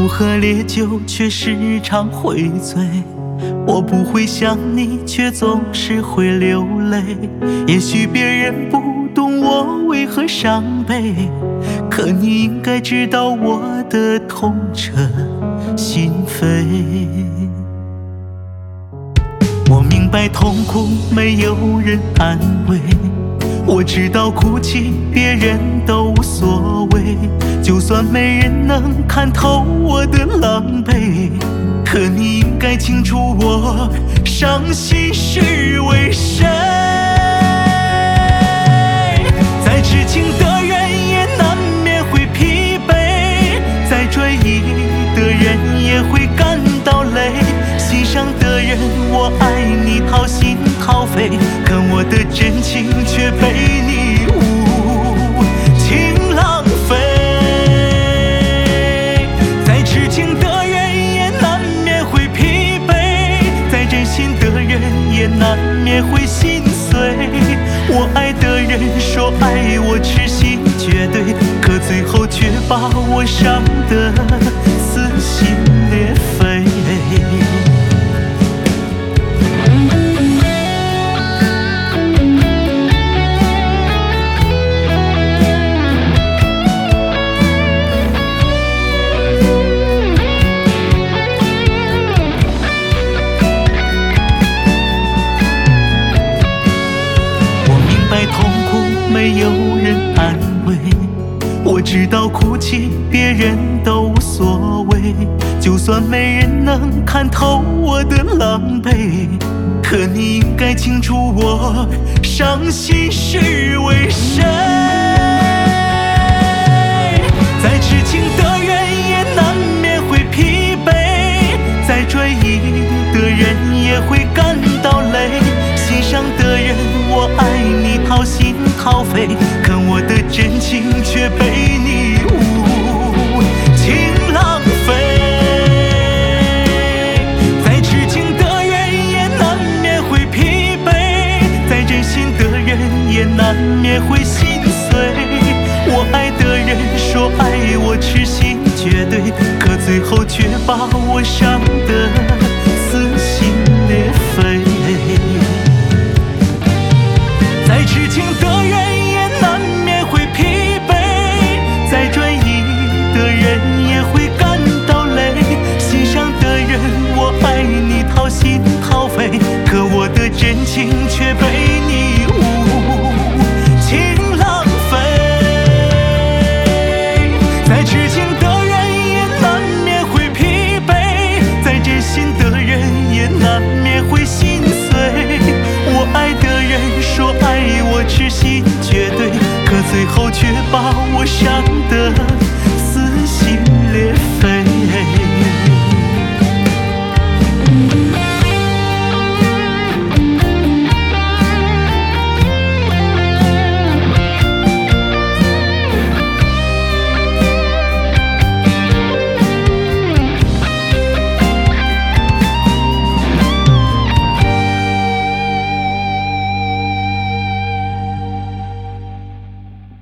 不喝烈酒，却时常会醉。我不会想你，却总是会流泪。也许别人不懂我为何伤悲，可你应该知道我的痛彻心扉。我明白痛苦没有人安慰，我知道哭泣别人都无所谓，就算没人能看透我的狼狈，可你应该清楚我伤心是为谁。再痴情的人也难免会疲惫，再追忆的人也会感到累。心上的人我爱你掏心掏肺，可我的真情却被你无情浪费。再痴情的人也难免会疲惫，再真心的人也难免会心碎。我爱的人说爱我痴心绝对，可最后却把我伤得撕心裂肺。痛苦没有人安慰，我知道哭泣别人都无所谓，就算没人能看透我的狼狈，可你应该清楚我伤心是为谁。再痴情的人也难免会疲惫，再追忆的人也会感到累。心上的人我爱你掏心掏肺，可我的真情却被你无情浪费。再痴情的人也难免会疲惫，再真心的人也难免会心碎。我爱的人说爱我痴心绝对，可最后却把我伤得撕心裂肺。再痴情的人也难免会疲惫，再追忆的人也会感到累。心上的人我爱你掏心掏肺，可我的真情却被你无情浪费。再痴情的人也难免会疲惫，再真心的人也难免会心碎。我爱的人说爱我痴心绝对，可最后却把我伤得